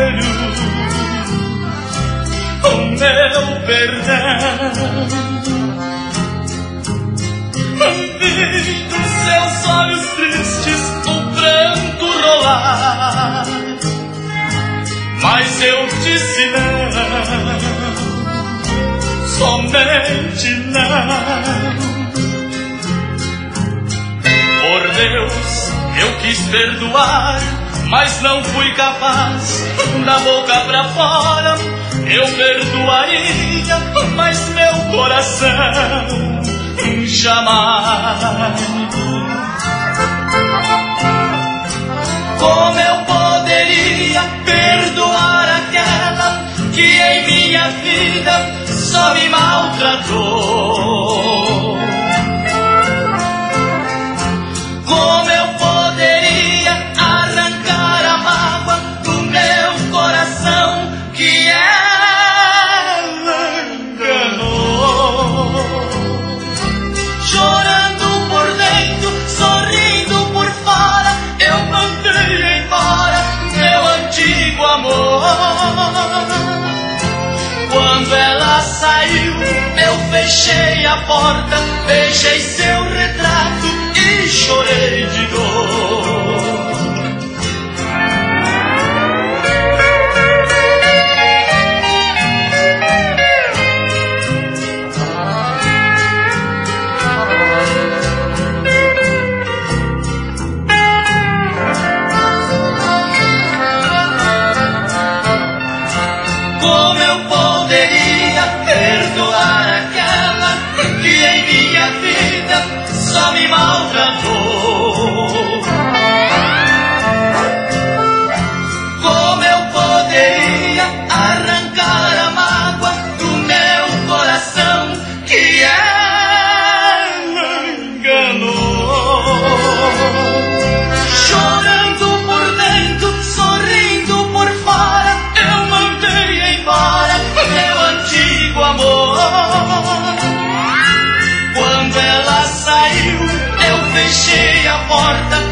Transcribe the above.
espelho o meu perdão. Vi dos seus olhos tristes o pranto rolar, mas eu disse não, somente não. Por Deus, eu quis perdoar, mas não fui capaz. Da boca pra fora eu perdoaria, mas meu coração jamais. Como eu poderia perdoar aquela que em minha vida só me maltratou? Como eu poderia arrancar a mágoa do meu coração que ela enganou? Chorando por dentro, sorrindo por fora, eu mandei embora meu antigo amor. Quando ela saiu, eu fechei a porta, beijei seu retrato e chorei de dor. Como eu poderia perdoar aquela que em minha vida só me maltratou? Como eu poderia arrancar a mágoa do meu coração que ela enganou? Chorando por dentro, sorrindo por fora, eu mandei embora meu antigo amor. Quando ela saiu, eu fechei a porta,